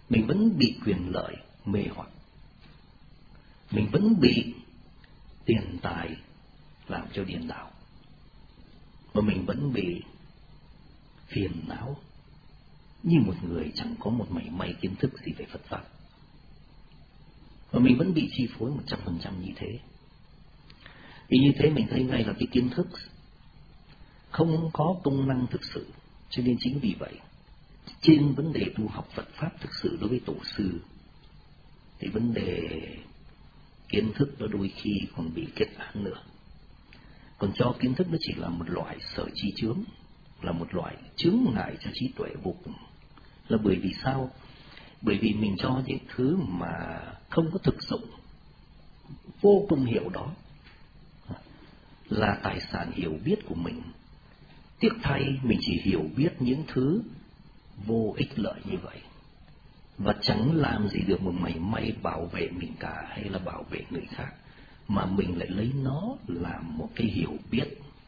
Mình vẫn bị quyền lợi mê hoặc. Mình vẫn bị tiền tài làm cho điên đảo. Và mình vẫn bị phiền não như một người chẳng có một mảy may kiến thức gì về Phật Pháp. Và mình vẫn bị chi phối 100% như thế. Vì như thế mình thấy ngay là cái kiến thức không có công năng thực sự. Cho nên chính vì vậy, trên vấn đề tu học Phật Pháp thực sự đối với tổ sư, thì vấn đề kiến thức nó đôi khi còn bị kết án nữa. Còn cho kiến thức nó chỉ là một loại sở chi chướng, là một loại chướng ngại cho trí tuệ vô cùng. Là bởi vì sao? Bởi vì mình cho những thứ mà không có thực dụng, vô cùng hiểu đó là tài sản hiểu biết của mình. Tiếc thay mình chỉ hiểu biết những thứ vô ích lợi như vậy, và chẳng làm gì được một mảy may bảo vệ mình cả hay là bảo vệ người khác, mà mình lại lấy nó làm một cái hiểu biết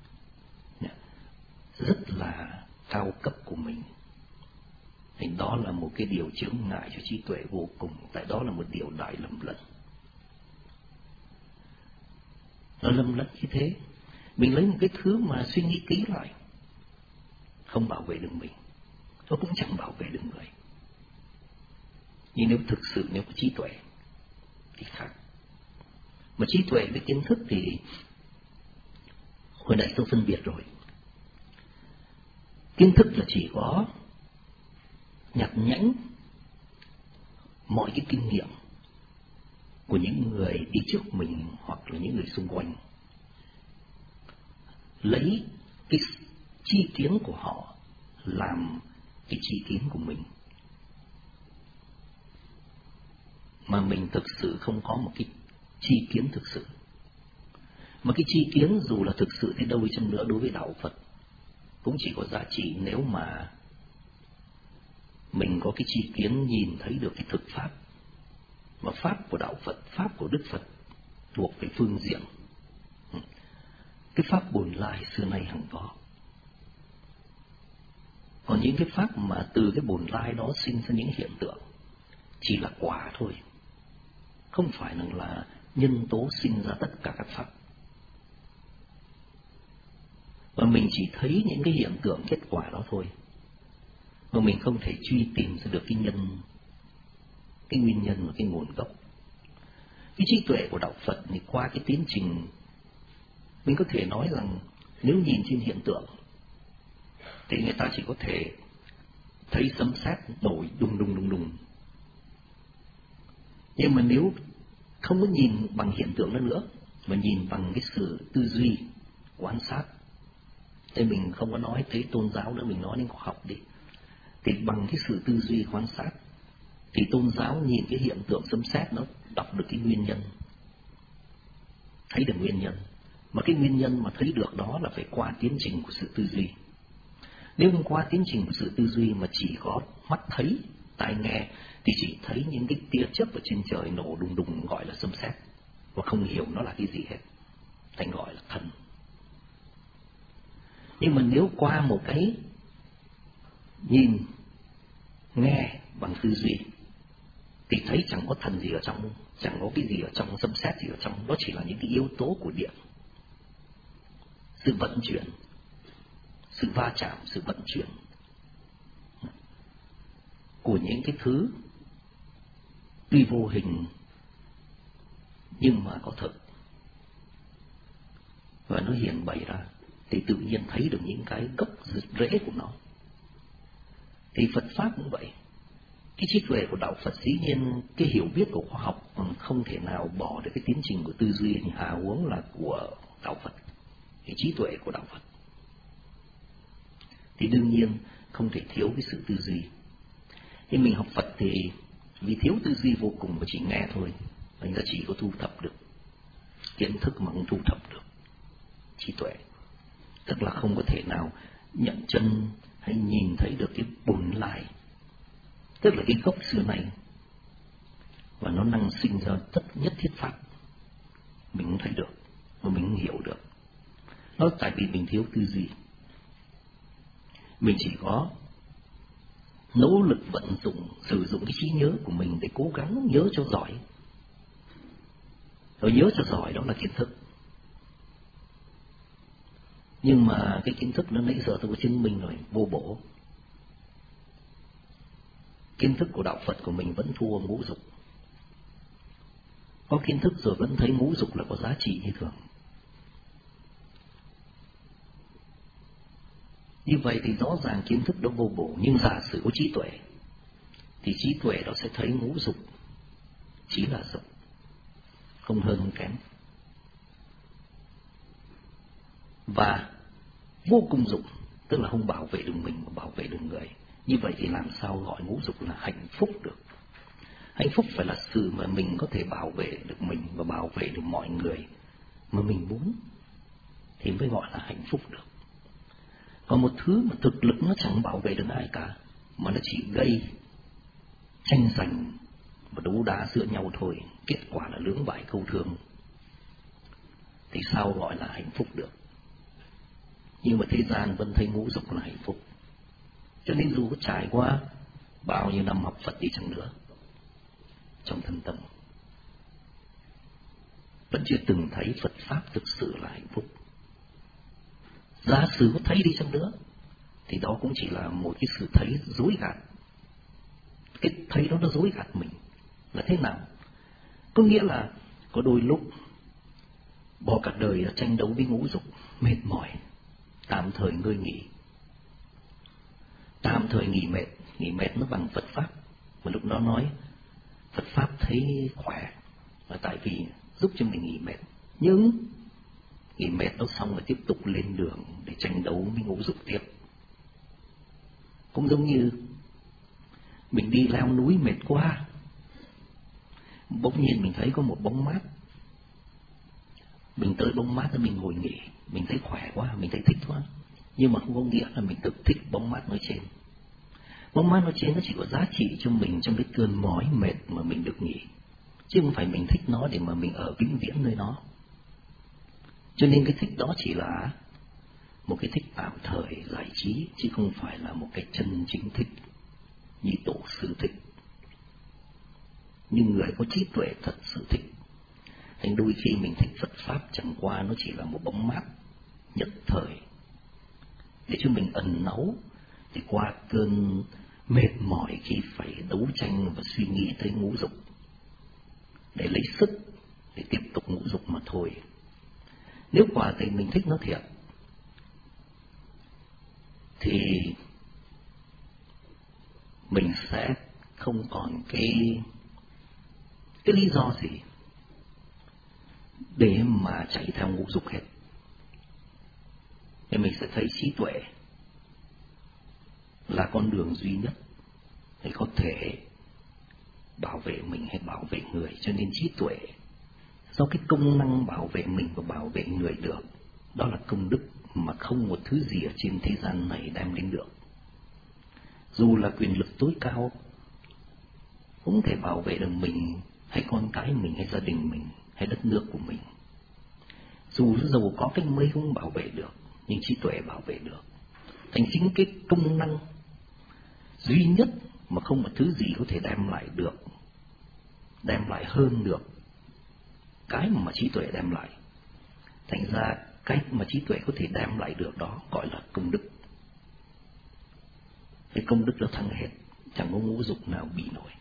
rất là cao cấp của mình. Thì đó là một cái điều chướng ngại cho trí tuệ vô cùng, tại đó là một điều đại lầm lẫn. Nó lầm lẫn như thế. Mình lấy một cái thứ mà suy nghĩ kỹ lại, không bảo vệ được mình, nó cũng chẳng bảo vệ được người. Nhưng nếu thực sự nếu có trí tuệ thì khác. Mà trí tuệ với kiến thức thì hồi nãy tôi phân biệt rồi. Kiến thức là chỉ có nhặt nhẽn mọi cái kinh nghiệm của những người đi trước mình hoặc là những người xung quanh, lấy cái chi kiến của họ làm cái chi kiến của mình, mà mình thực sự không có một cái chi kiến thực sự. Mà cái chi kiến dù là thực sự thế đâu đi chăng nữa đối với đạo Phật cũng chỉ có giá trị nếu mà mình có cái chi kiến nhìn thấy được cái thực pháp. Mà pháp của đạo Phật, pháp của Đức Phật thuộc về phương diện cái pháp bổn lại xưa nay hằng có. Còn những cái pháp mà từ cái bổn lai đó sinh ra những hiện tượng chỉ là quả thôi, không phải là nhân tố sinh ra tất cả các pháp. Và mình chỉ thấy những cái hiện tượng kết quả đó thôi, mà mình không thể truy tìm ra được cái nguyên nhân và cái nguồn gốc. Cái trí tuệ của đạo Phật thì qua cái tiến trình, mình có thể nói rằng nếu nhìn trên hiện tượng thì người ta chỉ có thể thấy sấm sét nổi đùng đùng đùng đùng. Nhưng mà nếu không có nhìn bằng hiện tượng đó nữa, mà nhìn bằng cái sự tư duy, quan sát, thì mình không có nói tới tôn giáo nữa, mình nói đến khoa học đi. Thì bằng cái sự tư duy quan sát, thì tôn giáo nhìn cái hiện tượng sấm sét nó đọc được cái nguyên nhân, thấy được nguyên nhân. Mà cái nguyên nhân mà thấy được đó là phải qua tiến trình của sự tư duy. Nếu không qua tiến trình của sự tư duy mà chỉ có mắt thấy, tai nghe, thì chỉ thấy những cái tia chớp ở trên trời nổ đùng đùng gọi là sấm sét, và không hiểu nó là cái gì hết, thành gọi là thần. Nhưng mà nếu qua một cái nhìn, nghe bằng tư duy thì thấy chẳng có thần gì ở trong, chẳng có cái gì ở trong, sấm sét gì ở trong, đó chỉ là những cái yếu tố của điện, sự vận chuyển, sự va chạm, sự vận chuyển của những cái thứ tuy vô hình nhưng mà có thực, và nó hiện bày ra thì tự nhiên thấy được những cái gốc rễ của nó. Thì Phật Pháp cũng vậy. Cái trí tuệ của đạo Phật dĩ nhiên cái hiểu biết của khoa học không thể nào bỏ được cái tiến trình của tư duy, hà huống là của đạo Phật. Cái trí tuệ của đạo Phật thì đương nhiên không thể thiếu cái sự tư duy. Nhưng mình học Phật thì vì thiếu tư duy vô cùng và chỉ nghe thôi, mình ta chỉ có thu thập được kiến thức mà không thu thập được trí tuệ. Tức là không có thể nào nhận chân hay nhìn thấy được cái bổn lại, tức là cái gốc xưa này, và nó năng sinh ra tất nhất thiết pháp. Mình không thấy được, mà mình không hiểu được. Nó tại vì mình thiếu tư duy. Mình chỉ có nỗ lực vận dụng, sử dụng cái trí nhớ của mình để cố gắng nhớ cho giỏi. Rồi nhớ cho giỏi đó là kiến thức. Nhưng mà cái kiến thức nó nãy giờ tôi có chứng minh rồi, vô bổ. Kiến thức của đạo Phật của mình vẫn thua ngũ dục. Có kiến thức rồi vẫn thấy ngũ dục là có giá trị như thường. Như vậy thì rõ ràng kiến thức đó vô bổ, nhưng giả sử có trí tuệ, thì trí tuệ đó sẽ thấy ngũ dục chỉ là dục, không hơn không kém. Và vô cùng dục, tức là không bảo vệ được mình mà bảo vệ được người. Như vậy thì làm sao gọi ngũ dục là hạnh phúc được? Hạnh phúc phải là sự mà mình có thể bảo vệ được mình và bảo vệ được mọi người mà mình muốn, thì mới gọi là hạnh phúc được. Còn một thứ mà thực lực nó chẳng bảo vệ được ai cả, mà nó chỉ gây tranh giành và đấu đá giữa nhau thôi, kết quả là lưỡng bại câu thương, thì sao gọi là hạnh phúc được? Nhưng mà thế gian vẫn thấy ngũ dục là hạnh phúc. Cho nên dù có trải qua bao nhiêu năm học Phật đi chăng nữa, trong thân tâm vẫn chưa từng thấy Phật Pháp thực sự là hạnh phúc. Giả sử có thấy đi chăng nữa, thì đó cũng chỉ là một cái sự thấy dối gạt. Cái thấy đó nó dối gạt mình là thế nào? Có nghĩa là có đôi lúc bỏ cả đời tranh đấu với ngũ dục, mệt mỏi, tạm thời ngơi nghỉ. Tạm thời nghỉ mệt nó bằng Phật Pháp. Mà lúc đó nói Phật Pháp thấy khỏe là tại vì giúp cho mình nghỉ mệt. Nhưng nghỉ mệt nó xong rồi tiếp tục lên đường để tranh đấu với ngũ dục tiếp. Cũng giống như mình đi leo núi mệt quá, bỗng nhiên mình thấy có một bóng mát. Mình tới bóng mát thì mình ngồi nghỉ, mình thấy khỏe quá, mình thấy thích quá. Nhưng mà không có nghĩa là mình thực thích bóng mát nói trên. Bóng mát nói trên nó chỉ có giá trị cho mình trong cái cơn mỏi mệt mà mình được nghỉ, chứ không phải mình thích nó để mà mình ở vĩnh viễn nơi nó. Cho nên cái thích đó chỉ là một cái thích tạm thời giải trí, chứ không phải là một cái chân chính thích như tổ sư thích. Nhưng người có trí tuệ thật sự thích. Thành đôi khi mình thích Phật Pháp chẳng qua nó chỉ là một bóng mát nhất thời, để cho mình ẩn náu để qua cơn mệt mỏi khi phải đấu tranh và suy nghĩ tới ngũ dục, để lấy sức để tiếp tục ngũ dục mà thôi. Nếu quả tình mình thích nó thiệt, thì mình sẽ không còn cái lý do gì để mà chạy theo ngũ dục hết. Thì mình sẽ thấy trí tuệ là con đường duy nhất để có thể bảo vệ mình hay bảo vệ người. Cho nên trí tuệ do cái công năng bảo vệ mình và bảo vệ người được, đó là công đức mà không một thứ gì ở trên thế gian này đem đến được. Dù là quyền lực tối cao cũng thể bảo vệ được mình hay con cái mình hay gia đình mình hay đất nước của mình. Dù giàu có cách mấy cũng bảo vệ được, nhưng trí tuệ bảo vệ được. Thành chính cái công năng duy nhất mà không một thứ gì có thể đem lại được, đem lại hơn được cái mà trí tuệ đem lại. Thành ra cái mà trí tuệ có thể đem lại được đó gọi là công đức. Cái công đức đó thắng hết, chẳng có ngũ dục nào bị nổi.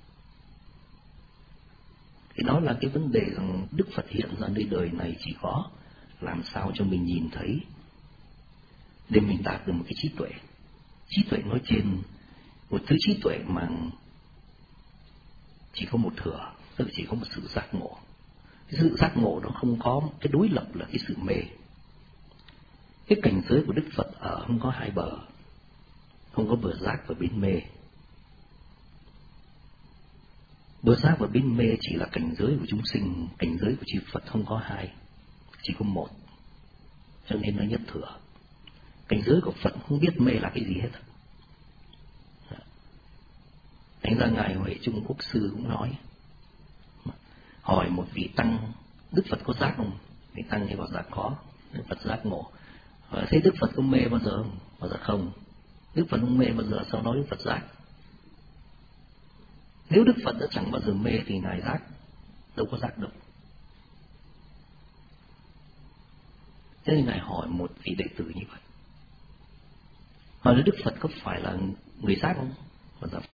Thì đó là cái vấn đề rằng Đức Phật hiện ra nơi đời này chỉ có làm sao cho mình nhìn thấy để mình đạt được một cái trí tuệ. Trí tuệ nói trên một thứ trí tuệ mà chỉ có một thừa, tức là chỉ có một sự giác ngộ. Cái sự giác ngộ đó không có cái đối lập là cái sự mê. Cái cảnh giới của Đức Phật ở không có hai bờ, không có bờ giác và bên mê. Bờ giác và bên mê chỉ là cảnh giới của chúng sinh, cảnh giới của chư Phật không có hai, chỉ có một. Cho nên nó nhất thừa. Cảnh giới của Phật không biết mê là cái gì hết. Thành ra Ngài Huệ Trung Quốc Sư cũng nói, hỏi một vị tăng, Đức Phật có giác không? Vị tăng thì bảo dạ có, Đức Phật giác ngộ. Hỏi thế Đức Phật có mê bao giờ không? Bảo dạ không. Đức Phật không mê bao giờ, sau đó Đức Phật giác. Nếu Đức Phật đã chẳng bao giờ mê thì Ngài giác đâu có giác đâu. Thế nên Ngài hỏi một vị đệ tử như vậy, hỏi là Đức Phật có phải là người giác không?